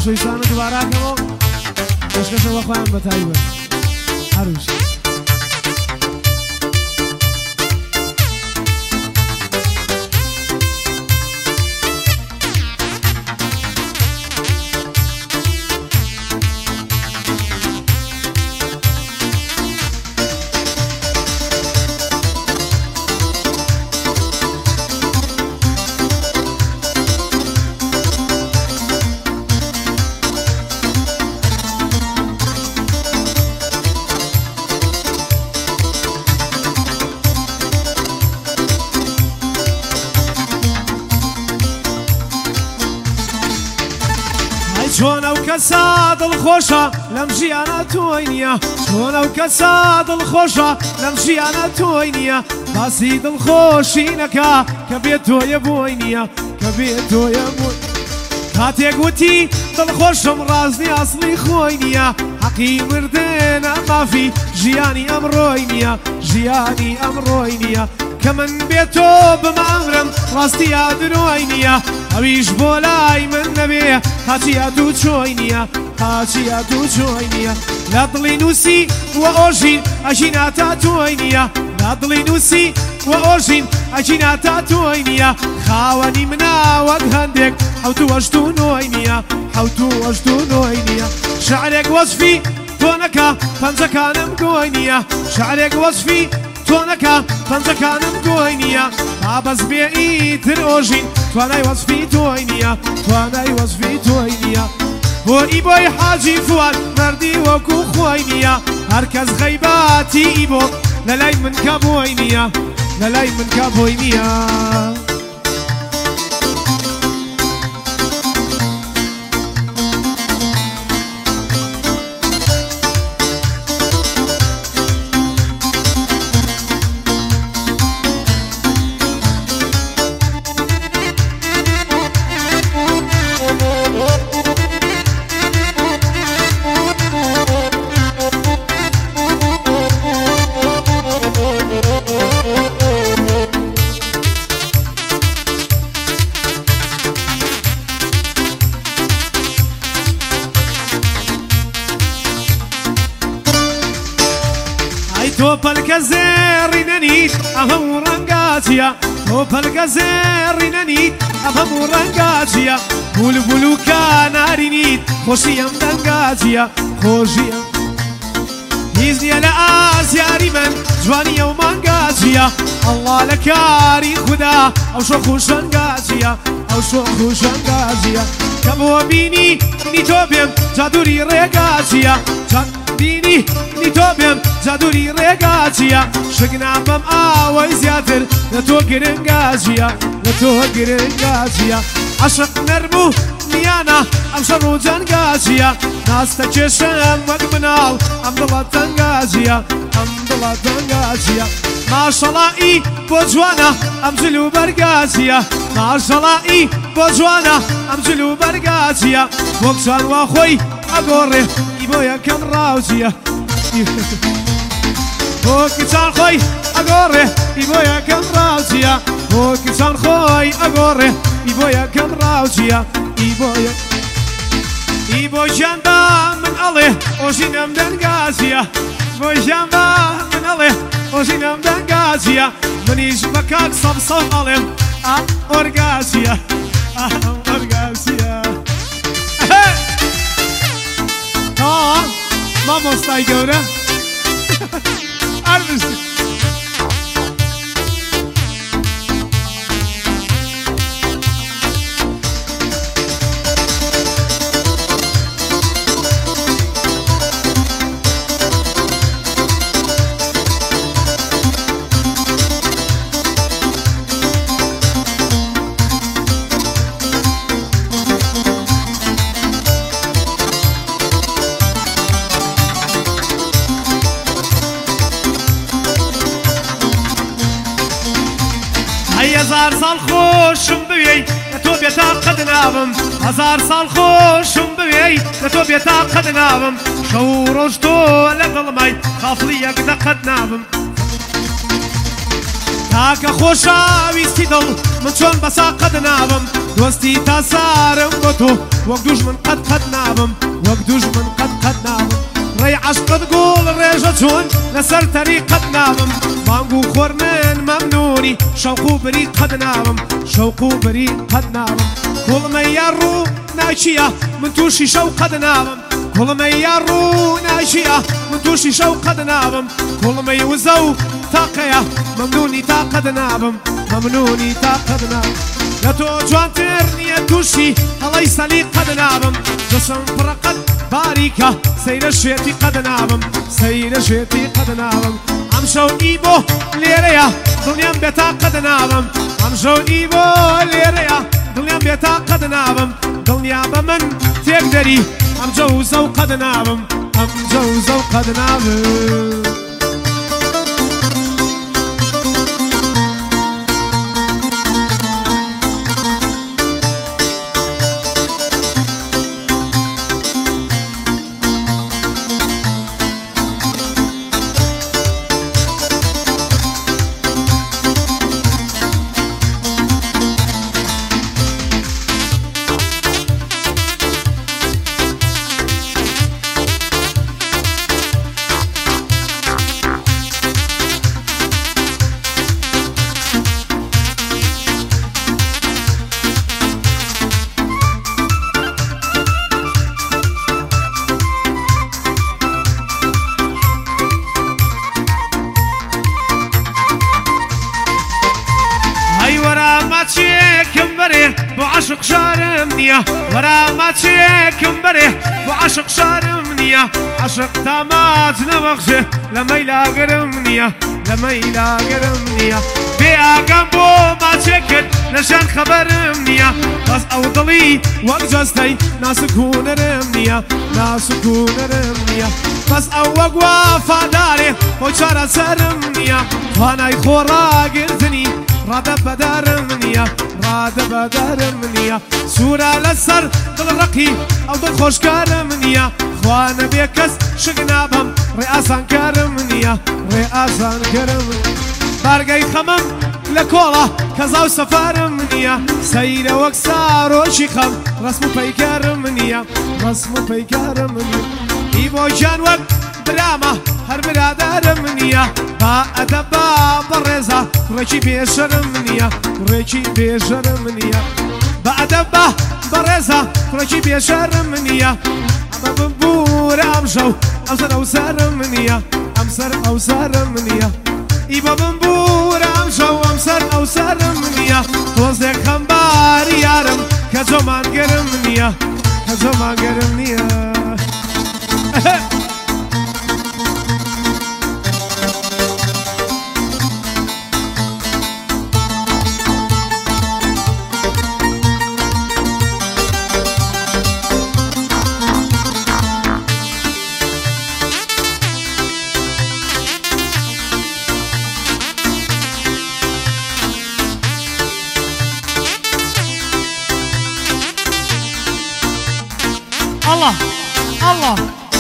خۆشەویستانە دووباراکەمەوە پێشکەشەوە خۆیان بە تایبەت هەروش چۆن ئەو کەسە دڵخۆشە لەم ژیانە تۆی نییە چۆن ئەو کەسە دڵخۆشە لەم ژیانە تۆی نییە باسی دڵخۆشی نەکا کە بێت تۆیە بۆی نییە کە بێت تۆیە بۆی کاتێک وتی دڵخۆشم ڕازنی ئەسڵی خۆی نییە حەقی مردنە مافی ژیانی ئەمڕۆی نییە ژیانی ئەمڕۆی نییە کە من بێت تۆ بمامرم ڕاستی یادنۆی نییە ئەویش بۆ لای من نەبێ هاچیە دوو چۆی نییە هاچیە دوو چۆی نییە لە دڵی نووسی وە ئۆژین ئەژینا تا تۆی نییە لە دڵی نووسی وە ئۆژین ئەژینا تا تۆی نییە خاوەنی منە وەک هەندێک حەوت و هەشت و نۆی نییە حەوت و هەشت و نۆی نییە شعرێک وەزفی تۆ نەکا پەنجەکانم گۆی نییە شعرێک وەزفی تۆ نەکا پەنجەکانم گۆی نییە تا بەس بێ ئیتر ئۆژین توانای وەزفی تۆی نییە توانای وەزفی تۆی نییە بۆ ئیبۆی حاجی فواد مەردی وەکو خۆی نییە هەرکەس غەیباتی ئیبۆ لەلای من کە بۆی نییە لەلای من کە بۆی نییە تۆ پەلکە زێڕی نەنیت ئەم هەموو ڕەنگاچیە تۆ پەلکە زێڕی نەنیت ئەم هەموو ڕەنگاچیە بولبول و کاناری نیت خۆشی ئەم دەنگاچیە خۆشی ئەم هیچ نییە لە ئازیاری من جوانی ئەو مانگاچیە ئەڵڵا لە کاری خودا ئەو شۆخ و شەنگاچیە ئەو شۆخ و شەنگاچیە کە بۆ بینی تۆ بێم جادووری ڕێگاچیە بینی تۆ بێم جادووری ڕێگاچیە شگنا بەم ئاوەی زیاتر لە تۆ گرنگاچیە لە تۆ گرنگاچیە عەشق نەربوو میانە ئەم شەڕ و جەنگاچیە ناستە کێشەم وەک مناڵ ئەم دڵە تەنگاچیە ئەم دڵە تەنگاچیە ماشەڵائی بۆ جوانە ئەم جل و بەرگاچیە ماشەڵائی بۆ جوانە ئەم جل و بەرگاچیە وەک چان وا خۆی ئەگۆڕێ بۆ یەکەم ڕاوچیە بۆ کچان خۆی ئەگۆڕێ بۆ یەکەم ڕاوچیە بۆ کچان خۆی ئەگۆڕێ بۆ یەکەم ڕاوچیە بۆ ژیاندا من ئەڵێ ئۆژینەم دەنگاچیە بۆ ژیاندا من ئەڵێ ئۆژینەم دەنگاچیە منیش بە کاک سەمسەڵ ئەڵێم ئۆرگاچیە ئۆرگاچیە مامۆستای گەورە ئەربشتی هزار ساڵ خۆشم بوێی لە تۆ بێتا قەد نابم هزار ساڵ خۆشم بوێی لە تۆ بێتا قەد نابم شەو و ڕۆژ تۆ لە دڵمای خافڵی یەک دەقەت نابم تاکە خۆشەویستی دڵ من چۆن بەسا قەت نابم دۆستی تا سارم بۆ تۆ وەک دوژمن قەت نابم وەک دوژمن قەت نابم ڕێی عەشقت گوڵ ڕێژە چۆن لەسەر تەریقەت نابم بانگ و خۆرمن مەمنونی شەوق و بری قەت نابم شەوق و بری قەت نابم گوڵمەی یا ڕوو ناچیە من تووشی شەو قەت نابم گوڵمەی یا ڕوو ناچیە من تووشی شەو قەت نابم گوڵمەی وزە و تاقەیە مەمنونی تا قەت نابم مەمنونی تا قەت نابم لە تۆ جوانتر نییە تووشی هەڵەی سەلی قەت نابم دەسم پڕەقەت باریکە سەیرە شێتی قەت نابم سەیرە شێتی قەت نابم ئەم شەوی بۆ لێرەیە دڵیان بێتا قەت نابم ئەم شەوی بۆ لێرەیە دڵیان بێتا قەت نابم دڵنیا بە من تێک دەری ئەم جەوزە و قەت نابم ئەم جەوزە و قەت نابم عاشق شارم نیە وەرا ماچێکم بەرێ بۆ عاشق شارم نییە عاشق تاماج نەوەخشێ لە مەیلاگەرم نییە لە مەیلاگەرم نییە بێ ئاگام بۆ ماچێکرد لەشان خەبەرم نییە بەس ئەو دڵی وەک جەستەی ناسکوونەرم نییە ناسکوونەرم نییە بەس ئەو وەک وافادارێ بۆ چارەسەرم نییە توانای خۆڕاگرتنی ڕادە بەدارم نییە ڕادە بەدارم نییە سوورە لەسەر دڵڕەقی ئەو دڵ خۆشکارم نییە خوانە بێ کەس شک نابم ڕێ ئاسانکارم نییە ڕێ ئاسانکەرم بارگەی خەمم لە کۆڵە کەزا و سەفارم نییە سەیرە وەک سارۆشی خەم ڕسم و پەیکارم نییە ڕسم و پەیکارم نییە ئی بۆ گیان وەک برامە هەر برادارم نییە با ئەدەب با بەڕێزە ڕێکی بێشەرم نییە ڕێکی بێژەرم نییە با ئەدەب با بەڕێزە ڕێکی بێشەرم نییە ئەمە ببوورە ئەم شەو ئەمسەر ئەو سەرم نییە ئەمسەر ئەو سەرم نییە ئی بە ببوورە ئەم شەو ئەمسەر ئەو سەرم نییە تۆزێک خەمباری یارم کە جۆمانگەرم نییە کە جۆمانگەرم نییە الله الله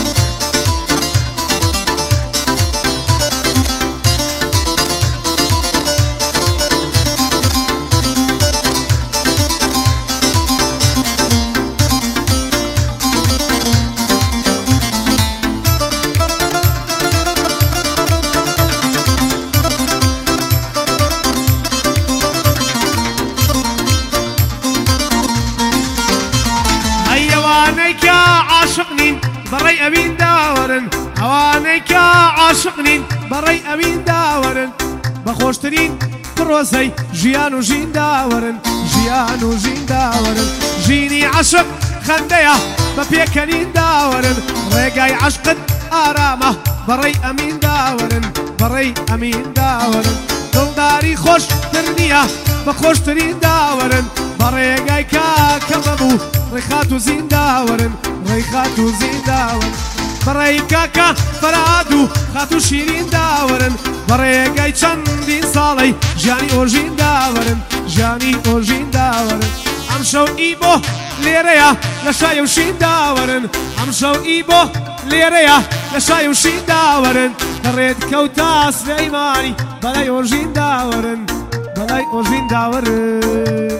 عاشقنين بري أمين داورن هوانيك عاشقنين بري أمين داورن بخوشترين بروسي جيان وجين داورن جيان وجين داورن جيني عشق خندية ببيكنين داورن ريقاي عشقت آرامة بري أمين داورن بري أمين داورن دلداري خوش ترنية بخوشترين داورن بريقاي كاكببو ريخات وزين داورن ريخات وزين داورن بري كاكا فرادو خاتو شيرين داورن بريقاي چندين صالي جاني اوجين داورن جاني اوجين داورن امشو ايبو ليريا لشاي وشين داورن امشو ايبو ليريا لشای وشین داورن دەڕێت کەوتا سلەیمانی بەلای ئۆژین داوەرن بەلای ئۆژین داوەرن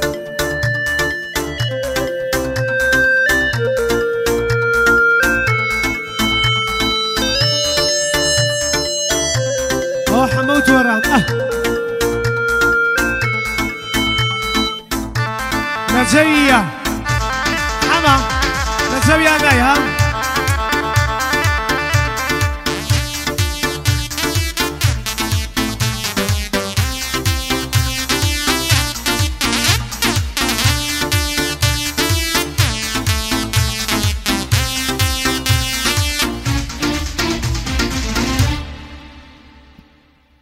ئەوە حەمە و تۆران لە جەویە حەمە لە جەویان نایە